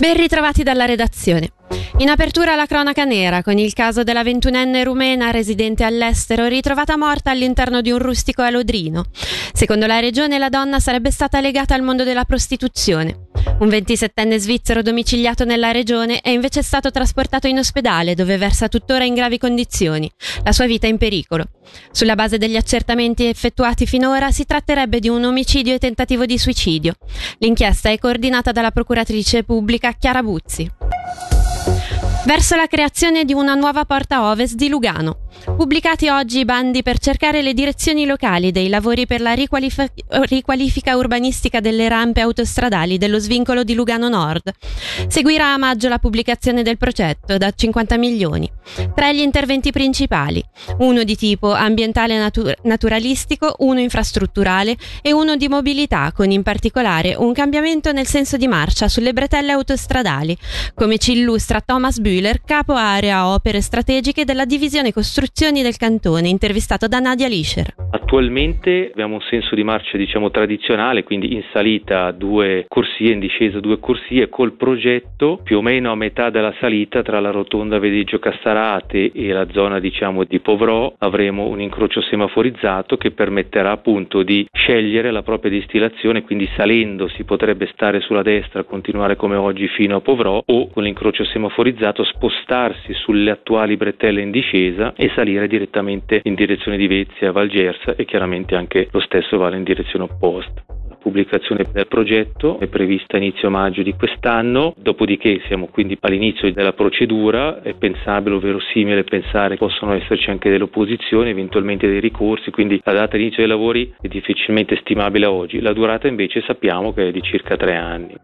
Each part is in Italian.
Ben ritrovati dalla redazione. In apertura la cronaca nera con il caso della 21enne rumena residente all'estero ritrovata morta all'interno di un rustico a Lodrino. Secondo la regione la donna sarebbe stata legata al mondo della prostituzione. Un 27enne svizzero domiciliato nella regione è invece stato trasportato in ospedale dove versa tuttora in gravi condizioni. La sua vita è in pericolo. Sulla base degli accertamenti effettuati finora si tratterebbe di un omicidio e tentativo di suicidio. L'inchiesta è coordinata dalla procuratrice pubblica Chiara Buzzi. Verso la creazione di una nuova porta ovest di Lugano. Pubblicati oggi i bandi per cercare le direzioni locali dei lavori per la riqualifica urbanistica delle rampe autostradali dello svincolo di Lugano Nord. Seguirà a maggio la pubblicazione del progetto da 50 milioni. Tra gli interventi principali, uno di tipo ambientale naturalistico, uno infrastrutturale e uno di mobilità, con in particolare un cambiamento nel senso di marcia sulle bretelle autostradali, come ci illustra Thomas Bühler, capo area opere strategiche della divisione costruzioni del cantone, intervistato da Nadia Lischer. Attualmente abbiamo un senso di marcia tradizionale, quindi in salita 2 corsie, in discesa 2 corsie, col progetto più o meno a metà della salita tra la rotonda Vedeggio Cassarate e la zona di Povrò avremo un incrocio semaforizzato che permetterà appunto di scegliere la propria destinazione, quindi salendo si potrebbe stare sulla destra, continuare come oggi fino a Povrò, o con l'incrocio semaforizzato spostarsi sulle attuali bretelle in discesa e salire direttamente in direzione di Vezia e Valgersa, e chiaramente anche lo stesso vale in direzione opposta. La pubblicazione del progetto è prevista a inizio maggio di quest'anno, dopodiché siamo quindi all'inizio della procedura. È pensabile o verosimile pensare che possono esserci anche delle opposizioni, eventualmente dei ricorsi, quindi la data di inizio dei lavori è difficilmente stimabile a oggi. La durata invece sappiamo che è di circa 3 anni.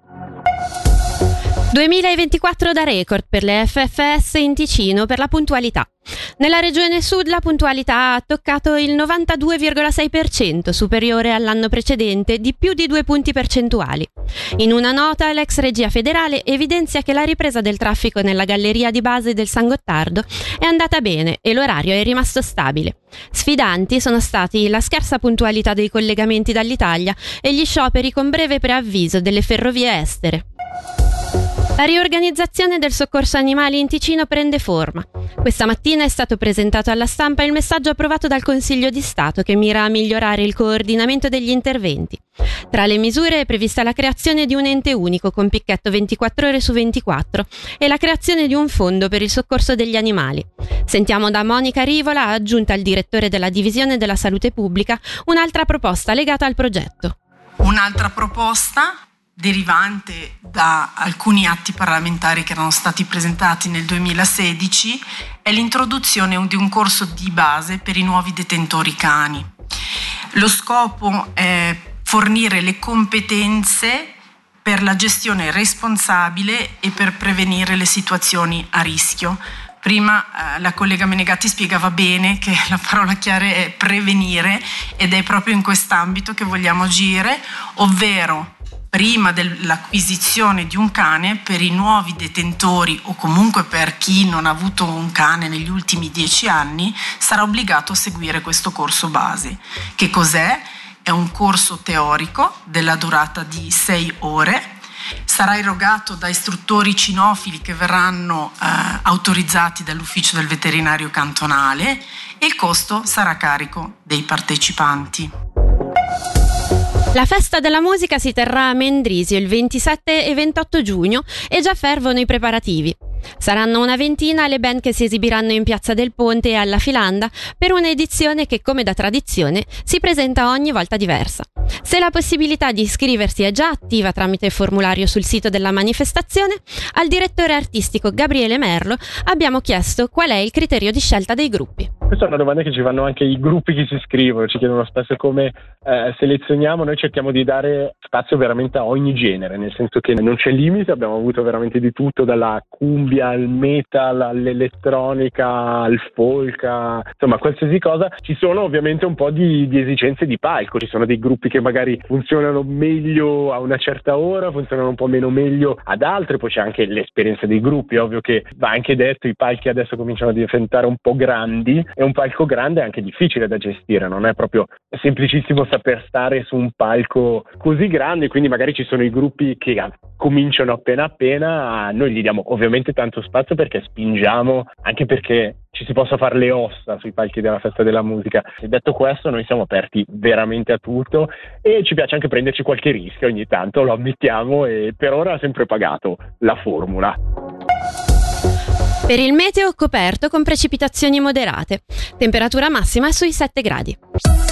2024 da record per le FFS in Ticino per la puntualità. Nella regione sud la puntualità ha toccato il 92,6%, superiore all'anno precedente di più di 2 punti percentuali. In una nota l'ex regia federale evidenzia che la ripresa del traffico nella galleria di base del San Gottardo è andata bene e l'orario è rimasto stabile. Sfidanti sono stati la scarsa puntualità dei collegamenti dall'Italia e gli scioperi con breve preavviso delle ferrovie estere. La riorganizzazione del soccorso animali in Ticino prende forma. Questa mattina è stato presentato alla stampa il messaggio approvato dal Consiglio di Stato che mira a migliorare il coordinamento degli interventi. Tra le misure è prevista la creazione di un ente unico con picchetto 24 ore su 24 e la creazione di un fondo per il soccorso degli animali. Sentiamo da Monica Rivola, aggiunta al direttore della Divisione della Salute Pubblica, un'altra proposta legata al progetto. Un'altra proposta derivante da alcuni atti parlamentari che erano stati presentati nel 2016 è l'introduzione di un corso di base per i nuovi detentori cani. Lo scopo è fornire le competenze per la gestione responsabile e per prevenire le situazioni a rischio. Prima la collega Menegatti spiegava bene che la parola chiave è prevenire, ed è proprio in quest'ambito che vogliamo agire, ovvero prima dell'acquisizione di un cane, per i nuovi detentori o comunque per chi non ha avuto un cane negli ultimi 10 anni sarà obbligato a seguire questo corso base. Che cos'è? È un corso teorico della durata di 6 ore, sarà erogato da istruttori cinofili che verranno autorizzati dall'ufficio del veterinario cantonale e il costo sarà a carico dei partecipanti. La festa della musica si terrà a Mendrisio il 27 e 28 giugno e già fervono i preparativi. Saranno una ventina le band che si esibiranno in Piazza del Ponte e alla Filanda per un'edizione che, come da tradizione, si presenta ogni volta diversa. Se la possibilità di iscriversi è già attiva tramite formulario sul sito della manifestazione, al direttore artistico Gabriele Merlo abbiamo chiesto qual è il criterio di scelta dei gruppi. Questa è una domanda che ci fanno anche i gruppi che si iscrivono, ci chiedono spesso come selezioniamo. Noi cerchiamo di dare spazio veramente a ogni genere, nel senso che non c'è limite, abbiamo avuto veramente di tutto, dalla cumbia al metal, all'elettronica, al folk, insomma qualsiasi cosa. Ci sono ovviamente un po' di esigenze di palco, ci sono dei gruppi che magari funzionano meglio a una certa ora, funzionano un po' meno meglio ad altre, poi c'è anche l'esperienza dei gruppi. È ovvio che va anche detto, i palchi adesso cominciano a diventare un po' grandi e un palco grande è anche difficile da gestire, non è proprio semplicissimo saper stare su un palco così grande, quindi magari ci sono i gruppi che cominciano appena, noi gli diamo ovviamente tanto spazio perché spingiamo, anche perché ci si possa fare le ossa sui palchi della Festa della Musica. E detto questo, noi siamo aperti veramente a tutto e ci piace anche prenderci qualche rischio ogni tanto, lo ammettiamo, e per ora ha sempre pagato la formula. Per il meteo coperto con precipitazioni moderate, temperatura massima sui 7 gradi.